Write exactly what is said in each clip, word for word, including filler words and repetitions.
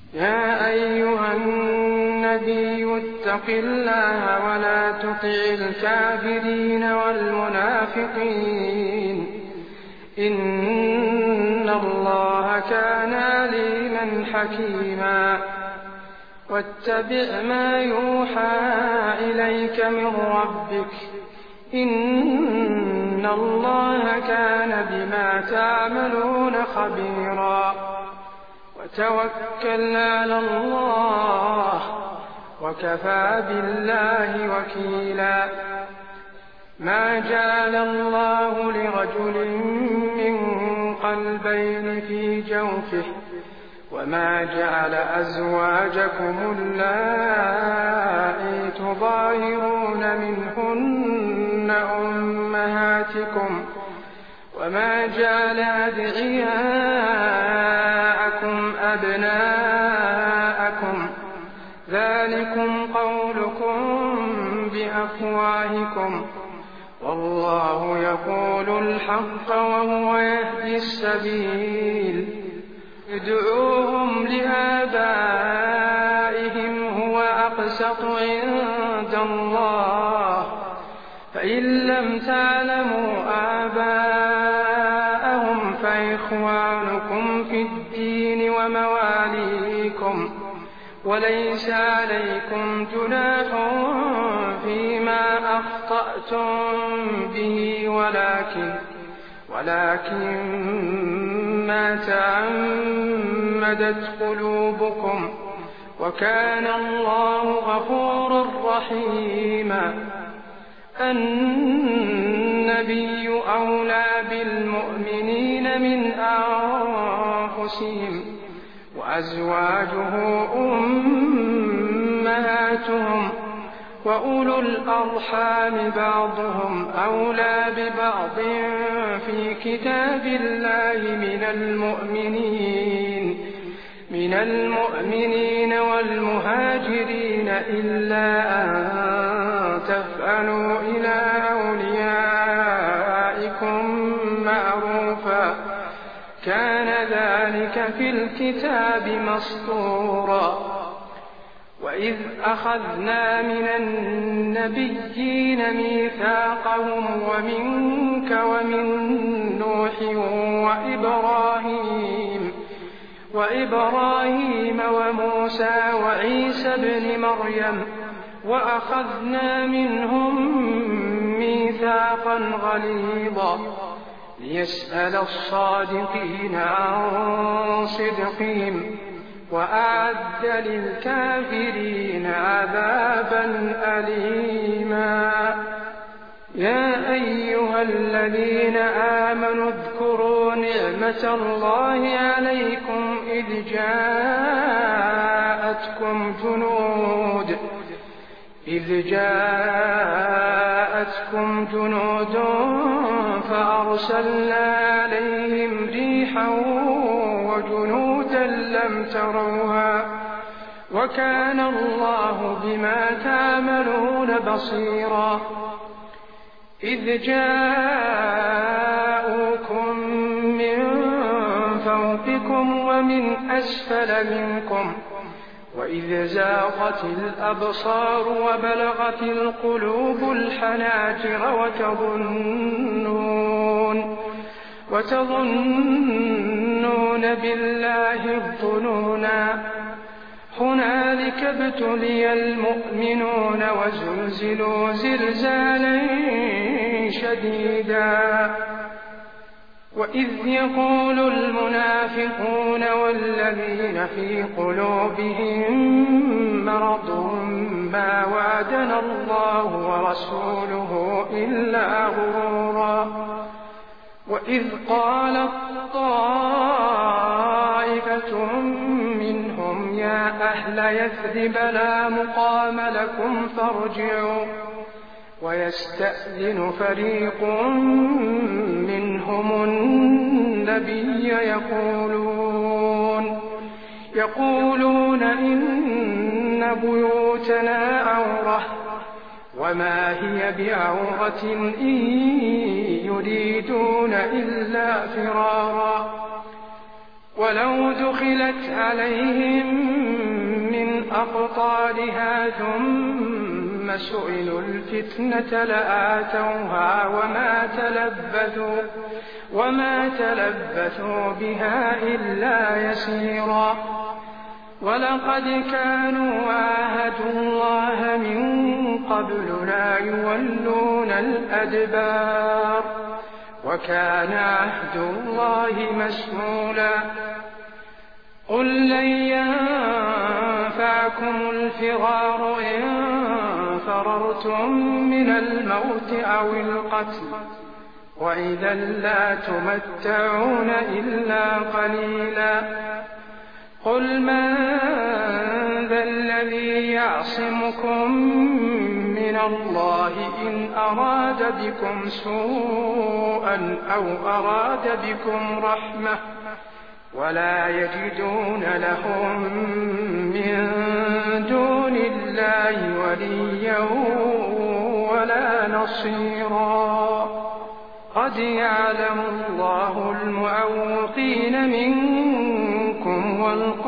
يا أيها النبي اتق الله ولا تطع الكافرين والمنافقين إن الله كان عليما حكيما واتبع ما يوحى إليك من ربك إن الله كان بما تعملون خبيرا وتوكل على الله وكفى بالله وكيلا ما جعل الله لرجل من قلبين في جوفه وما جعل أزواجكم اللائي تظاهرون منهن أمهاتكم وما جعل أدعياءكم أبناءكم ذلكم قولكم بأفواهكم والله يقول الحق وهو يهدي السبيل ادعوهم لآبائهم هو أقسط عند الله فإن لم تعلموا آباءهم فإخوانكم في الدين ومواليكم وليس عليكم جناح فيما أخطأتم به ولكن ولكن ما تعمدت قلوبكم وكان الله غفورا رحيما النبي أولى بالمؤمنين من أنفسهم وأزواجه أمهاتهم وأولو الأرحام بعضهم أولى ببعض في كتاب الله من المؤمنين من المؤمنين والمهاجرين إلا أن تفعلوا إلى أوليائكم معروفا كان ذلك في الكتاب مسطورا وإذ أخذنا من النبيين ميثاقهم ومنك ومن نوح وإبراهيم وإبراهيم وموسى وعيسى ابن مريم وأخذنا منهم ميثاقا غليظا ليسأل الصادقين عن صدقهم وأعد للكافرين عذابا أليما يا أيها الذين آمنوا اذكروا نعمة الله عليكم إذ جاءتكم جنود إذ جاءتكم جنود فأرسلنا عليهم ريحا وجنودا لم تروها وكان الله بما تعملون بصيرا إذ جاءوكم من فوقكم ومن أسفل منكم وإذ زاغت الأبصار وبلغت القلوب الحناجر وتظنون وتظنون بالله الظنونا هنالك ابتلي المؤمنون وزلزلوا زلزالا شديدا وإذ يقول المنافقون والذين في قلوبهم مرض ما وعدنا الله ورسوله إلا غرورا وإذ قالت طائفة منهم يا أهل يثرب لا مقام لكم فارجعوا ويستأذن فريق منهم النبي يقولون يقولون إن بيوتنا عورة وما هي بعورة إن يريدون إلا فرارا ولو دخلت عليهم أقطارها ثم سئلوا الفتنة لآتوها وما تلبثوا, وما تلبثوا بها إلا يسيرا. ولقد كانوا عاهدوا الله من قبل لا يولون الأدبار وكان عهد الله مسئولا. قل لن ينفعكم الفرار إن فررتم من الموت أو القتل وإذا لا تمتعون إلا قليلا. قل من ذا الذي يعصمكم من الله إن أراد بكم سوءا أو أراد بكم رحمة ولا يجدون لهم من دون الله وليا ولا نصيرا. قد يعلم الله المعوقين منكم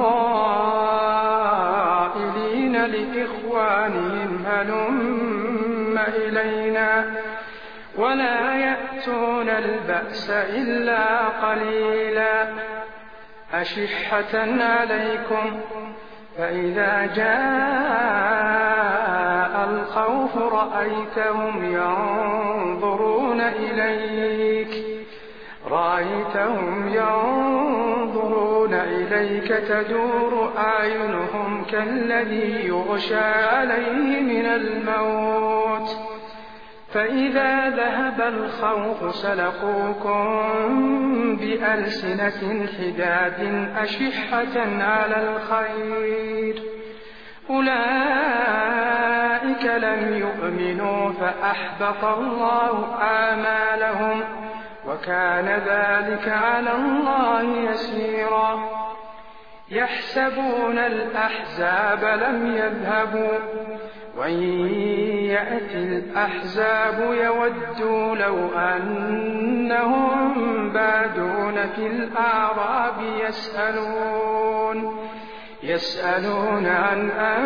والقائلين لإخوانهم هلم إلينا ولا يأتون البأس إلا قليلا. أشحة عليكم فإذا جاء الخوف رأيتهم ينظرون إليك رأيتهم ينظرون إليك تدور أعينهم كالذي يغشى عليه من الموت فإذا ذهب الخوف سلقوكم بألسنة حداد أشحة على الخير أولئك لم يؤمنوا فأحبط الله أعمالهم وكان ذلك على الله يسيرا. يحسبون الأحزاب لم يذهبوا وإن يأتي الأحزاب يودوا لو أنهم بادون في الأعراب يسألون يسألون عن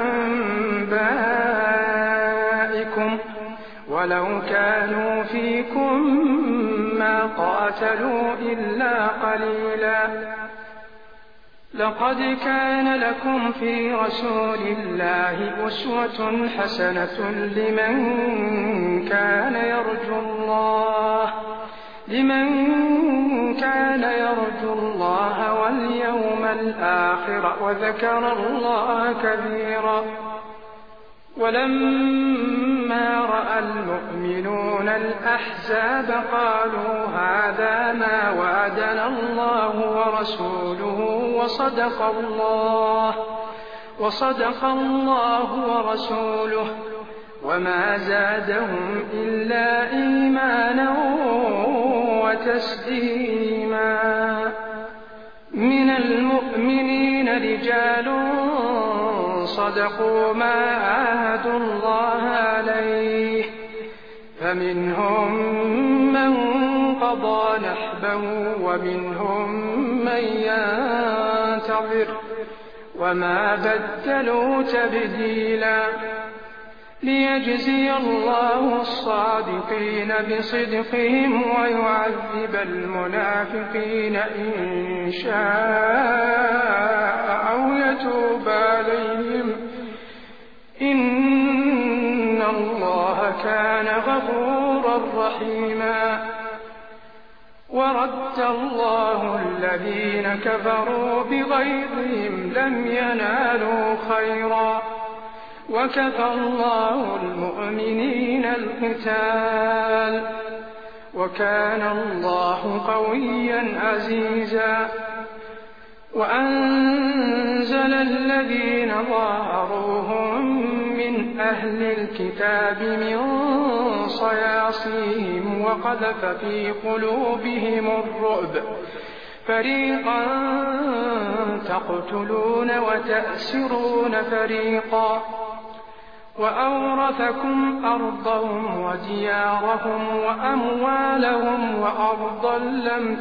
أنبائكم ولو كانوا فيكم ما قاتلوا إلا قليلا. لقد كان لكم في رسول الله أسوة حسنة لمن كان يرجو الله لمن كان يرجو الله واليوم الآخر وذكر الله كثيرا. ولما رأى المؤمنون الأحزاب قالوا هذا ما وعدنا الله ورسوله وصدق الله وصدق الله ورسوله وما زادهم إلا إيمانا وتسليما. من المؤمنين رجال صدقوا ما عاهدوا الله عليه فمنهم من قضى نحبه ومنهم من ينتظر وما بدلوا تبديلا. ليجزي الله الصادقين بصدقهم ويعذب المنافقين إن شاء أو يتوب عليهم إن الله كان غفورا رحيما. ورد الله الذين كفروا بغيظهم لم ينالوا خيرا وكفى الله المؤمنين القتال وكان الله قويا عزيزا. وأنزل الذين ظاهروهم من أهل الكتاب من صياصيهم وقذف في قلوبهم الرعب فريقا تقتلون وتأسرون فريقا وأورثكم أرضهم وديارهم وأموالهم وأرضا لم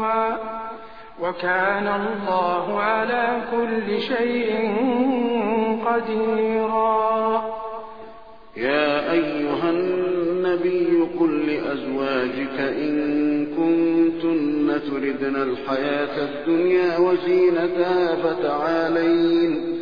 تطئوها وكان الله على كل شيء قديرا. يا أيها النبي قل لأزواجك إن كنتن تردن الحياة الدنيا وزينتها فتعالين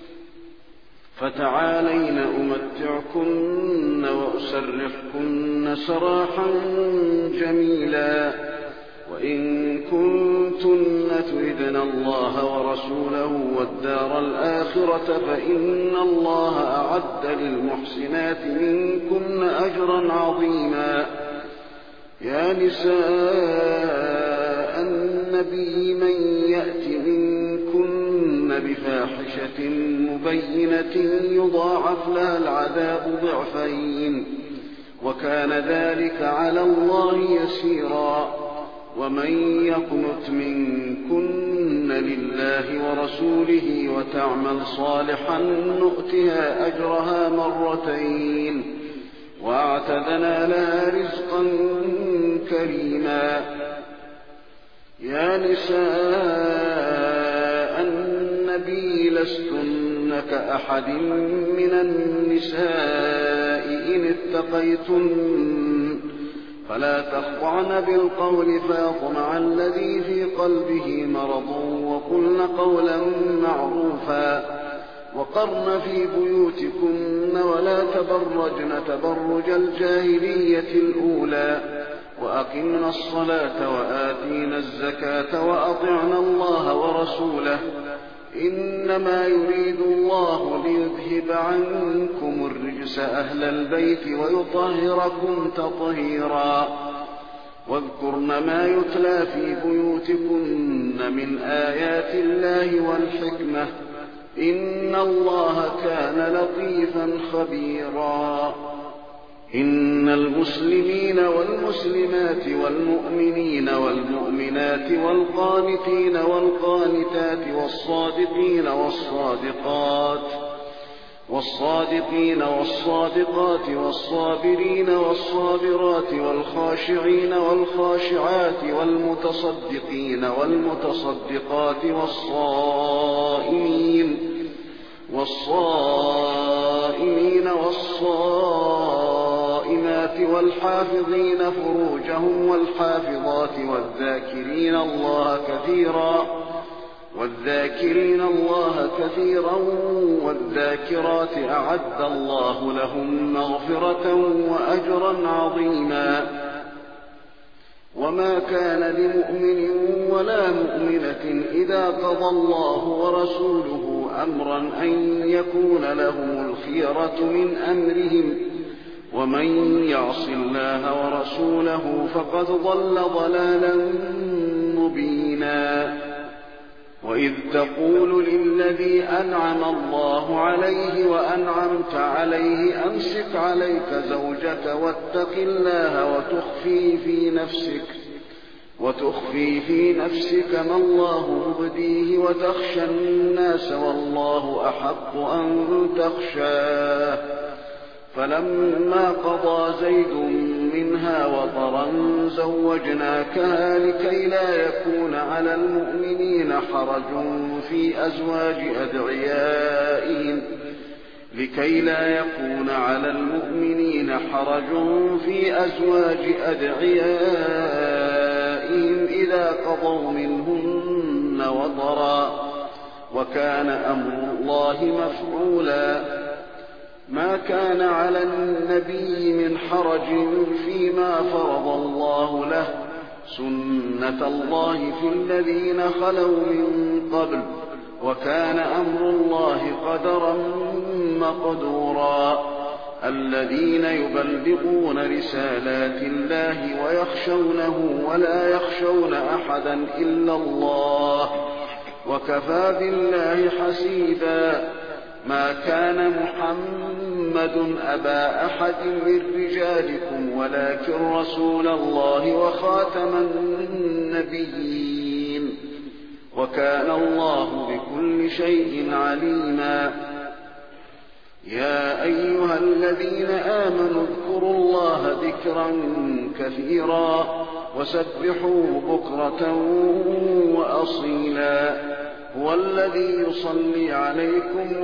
فتعالين أمتعكن وأسرحكن سراحا جميلا. وإن كنتن تردن الله ورسوله والدار الآخرة فإن الله أعد للمحسنات منكن أجرا عظيما. يا نساء النبي من يأت منكن بفاحشة مبينة يضاعف لها العذاب ضعفين وكان ذلك على الله يسيرا. ومن يقنت منكن لله ورسوله وتعمل صالحا نؤتها أجرها مرتين وأعتدنا لها رزقا كريما. يا نساء النبي لستن كأحد من النساء إن اتقيتن فلا تخضعن بالقول فيطمع الذي في قلبه مرض وقلن قولا معروفا. وقرن في بيوتكن ولا تبرجن تبرج الجاهلية الأولى وأقمنا الصلاة وآتينا الزكاة وأطعنا الله ورسوله إنما يريد الله ليذهب عنكم الرجس أهل البيت ويطهركم تطهيرا. واذكرن ما يتلى في بيوتكن من آيات الله والحكمة إن الله كان لطيفا خبيرا. إن المسلمين والمسلمات والمؤمنين والمؤمنات والقانتين والقانتات والصادقين والصادقات والصادقين والصادقات والصابرين والصابرات والخاشعين والخاشعات والمتصدقين والمتصدقات والصائمين والصائمين والصائمات والحافظين فروجهم والحافظات والذاكرين الله كثيرا والذاكرين الله كثيرا والذاكرات أعد الله لهم مغفرة وأجرا عظيما. وما كان لمؤمن ولا مؤمنة إذا قضى الله ورسوله أمرا أن يكون لهم الخيرة من أمرهم ومن يعص الله ورسوله فقد ضل ضلالا مبينا. وإذ تقول للذي أنعم الله عليه وأنعمت عليه أمسك عليك زوجك واتق الله وتخفي في نفسك وتخفي في نفسك ما الله مبديه وتخشى الناس والله أحق أن تخشاه. فلما قضى زيد منها وطرا زوجناكها لكي لا يكون على المؤمنين حرج في أزواج أدعيائهم لكي لا يكون على المؤمنين حرج في أزواج أدعيائهم إذا قضوا منهن وطرا وكان أمر الله مفعولا. ما كان على النبي من حرج فيما فرض الله له سنة الله في الذين خلوا من قبل وكان أمر الله قدرا مقدورا. الذين يبلغون رسالات الله ويخشونه ولا يخشون أحدا إلا الله وكفى بالله حسيبا. ما كان محمد أبا أحد من رجالكم ولكن رسول الله وخاتم النبيين وكان الله بكل شيء عليما. يا أيها الذين آمنوا اذكروا الله ذكرا كثيرا وسبحوه بكرة وأصيلا. هو الذي يصلي عليكم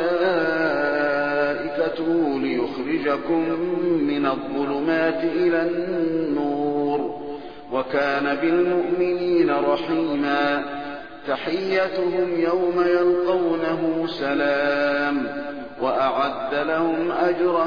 وملائكته ليخرجكم من الظلمات إلى النور وكان بالمؤمنين رحيما تحيتهم يوم يلقونه سلام وأعد لهم أجرا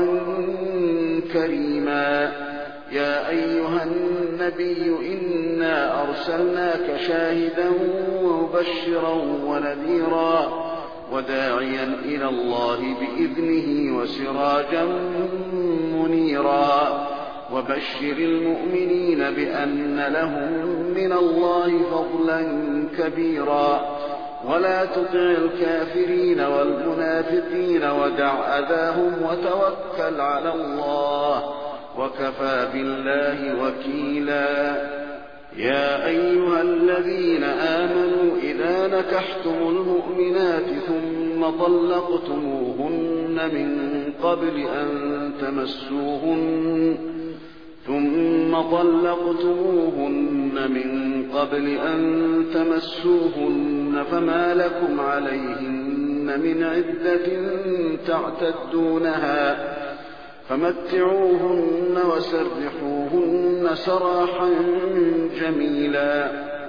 كريما يا أيها النبي إنا أرسلناك شاهدا ومبشرا ونذيرا وداعيا إلى الله بإذنه وسراجا منيرا وبشر المؤمنين بأن لهم من الله فضلا كبيرا ولا تطع الكافرين والمنافقين ودع أذاهم وتوكل على الله وكفى بالله وكيلا يا أيها الذين آمنوا إذا نكحتم المؤمنات ثم طلقتموهن من قبل أن تمسوهن ثم طلقتموهن من قبل أن تمسوهن فما لكم عليهن من عدة تعتدونها فمتعوهن وسرحوهن سراحا جميلا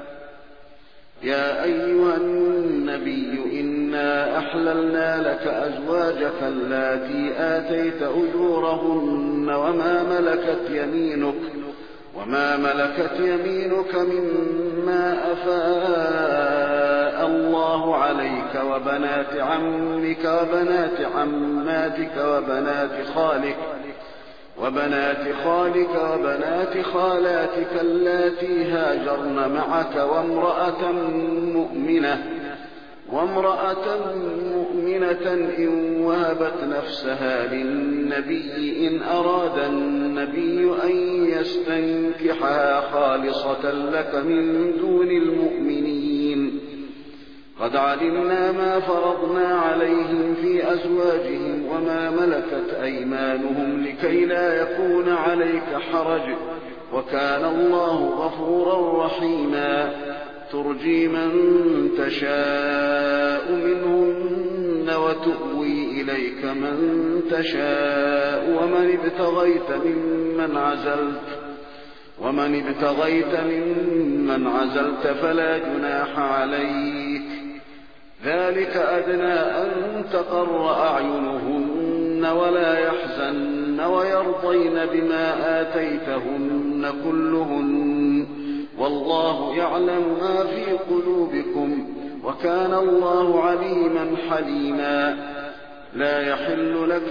يا أيها النبي إنا أحللنا لك أزواجك اللاتي آتيت أجورهن وما ملكت يمينك وما ملكت يمينك مما أفاء الله عليك وبنات عمك وبنات عماتك وبنات خالك وبنات خالك وبنات خالاتك اللاتي هاجرن معك وامرأة مؤمنة وامرأة مؤمنة إن وهبت نفسها للنبي إن أراد النبي أن يستنكحها خالصة لك من دون المؤمنين قد علمنا ما فرضنا عليهم في أزواجهم وما ملكت أيمانهم لكي لا يكون عليك حرج وكان الله غفورا رحيما ترجي من تشاء منهن وتؤوي إليك من تشاء ومن ابتغيت ممن عزلت ومن ابتغيت ممن عزلت فلا جناح عليك ذلك أدنى أن تقر أعينهن ولا يحزن ويرضين بما آتيتهن كلهن والله يعلم ما في قلوبكم وكان الله عليما حليما لا يحل لك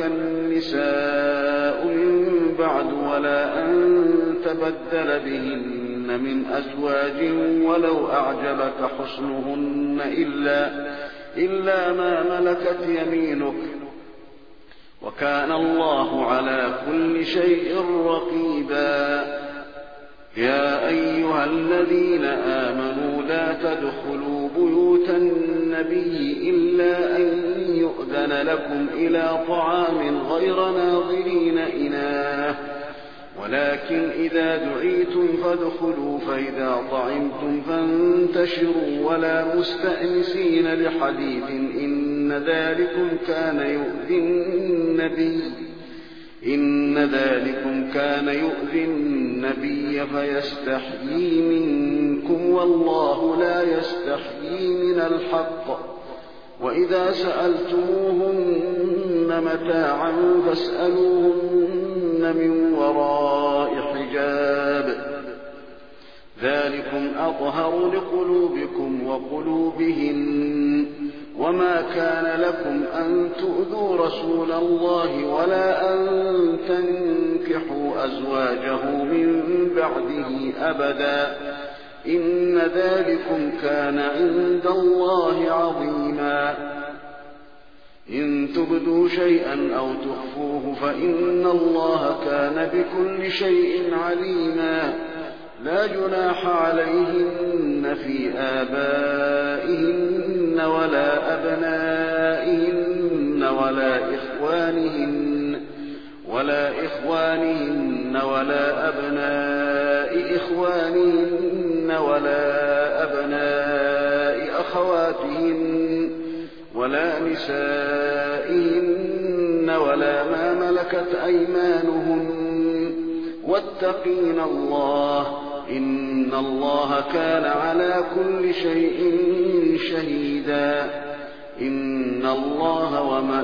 النساء من بعد ولا أن تبدل بهن من أزواج ولو أعجبك حسنهن إلا, إلا ما ملكت يمينك وكان الله على كل شيء رقيبا يا أيها الذين آمنوا لا تدخلوا بيوت النبي إلا أن يؤذن لكم إلى طعام غير ناظرين إناه ولكن إذا دعيتم فادخلوا فإذا طعمتم فانتشروا ولا مستأنسين لحديث إن ذلكم كان يؤذي النبي إن ذلكم كان يؤذي النبي فيستحيي منكم والله لا يستحيي من الحق وإذا سألتموهن متاعا فاسألوهن من وراء حجاب ذلكم أطهر لقلوبكم وقلوبهن وما كان لكم أن تؤذوا رسول الله ولا أن تنكحوا أزواجه من بعده أبدا إن ذلكم كان عند الله عظيما إن تبدوا شيئا أو تخفوه فإن الله كان بكل شيء عليما لا جناح عليهن في آبائهن ولا أبنائهن ولا إخوانهن ولا إخوانهن ولا أبناء إخوانهن ولا أبناء أخواتهن ولا نسائهن ولا ما ملكت أيمانهن واتقين الله إن الله كان على كل شيء شهيدا إن الله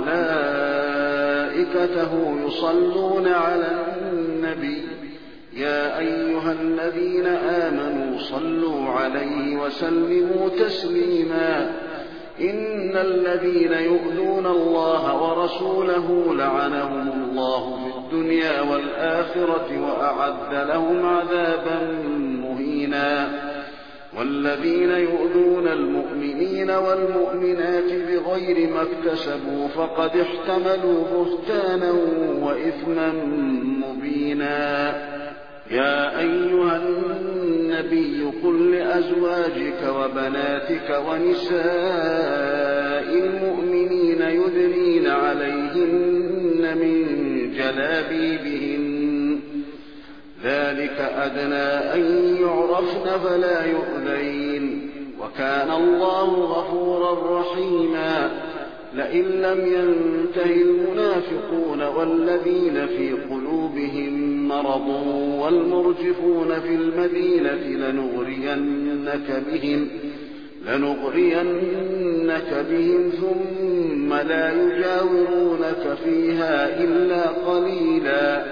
وملائكته يصلون على النبي يا أيها الذين آمنوا صلوا عليه وسلموا تسليما إن الذين يؤذون الله ورسوله لعنهم الله في الدنيا والآخرة وأعد لهم عذابا مهينا والذين يؤذون المؤمنين والمؤمنات بغير ما اكتسبوا فقد احتملوا بهتانا وإثما مبينا يا أيها النبي قل لأزواجك وبناتك ونساء المؤمنين يدنين عليهن من جلابيبهن ذلك أدنى أن يعرفن فلا يؤذين وكان الله غفورا رحيما لئن لم ينته المنافقون والذين في قلوبهم مرض والمرجفون في المدينة لنغرينك بهم لنغرينك بهم ثم لا يجاورونك فيها إلا قليلا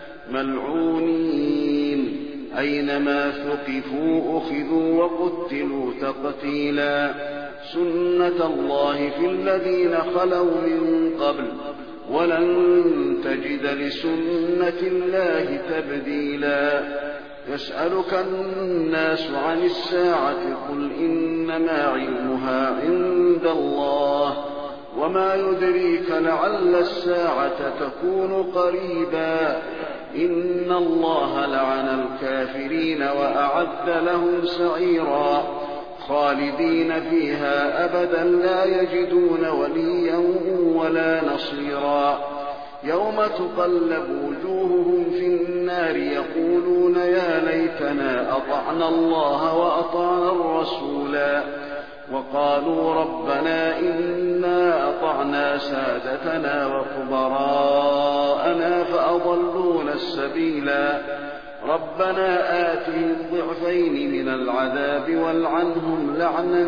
ملعونين أينما ثقفوا أخذوا وقتلوا تقتيلا سنة الله في الذين خلوا من قبل ولن تجد لسنة الله تبديلا يسألك الناس عن الساعة قل إنما علمها عند الله وما يدريك لعل الساعة تكون قريبا إن الله لعن الكافرين وأعد لهم سعيرا خالدين فيها أبدا لا يجدون وليا ولا نصيرا يوم تقلب وجوههم في النار يقولون يا ليتنا أطعنا الله وأطعنا الرسولا وقالوا ربنا إنا أطعنا سادتنا وكبراءنا فأضلونا السبيلا ربنا آتهم ضعفين من العذاب والعنهم لعنا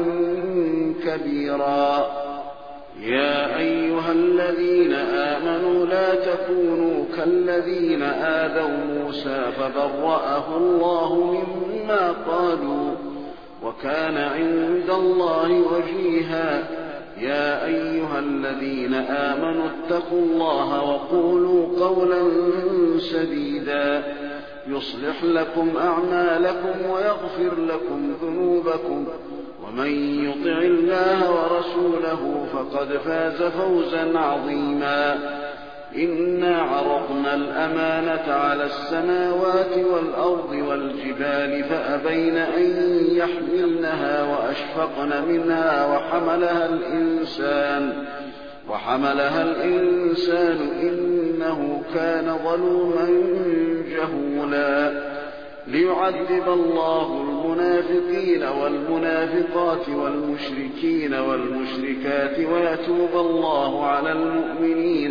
كبيرا يا أيها الذين آمنوا لا تكونوا كالذين آذوا موسى فبرأه الله مما قالوا وكان عند الله وجيها يا أيها الذين آمنوا اتقوا الله وقولوا قولا سديدا يصلح لكم أعمالكم ويغفر لكم ذنوبكم ومن يطع الله ورسوله فقد فاز فوزا عظيما إنا عرضنا الأمانة على السماوات والأرض والجبال فأبين أن يحملنها وأشفقن منها وحملها الإنسان وحملها الإنسان إنه كان ظلوما جهولا ليعذب الله المنافقين والمنافقات والمشركين والمشركات ويتوب الله على المؤمنين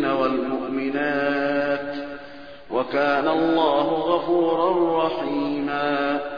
والمؤمنات وكان الله غفورا رحيما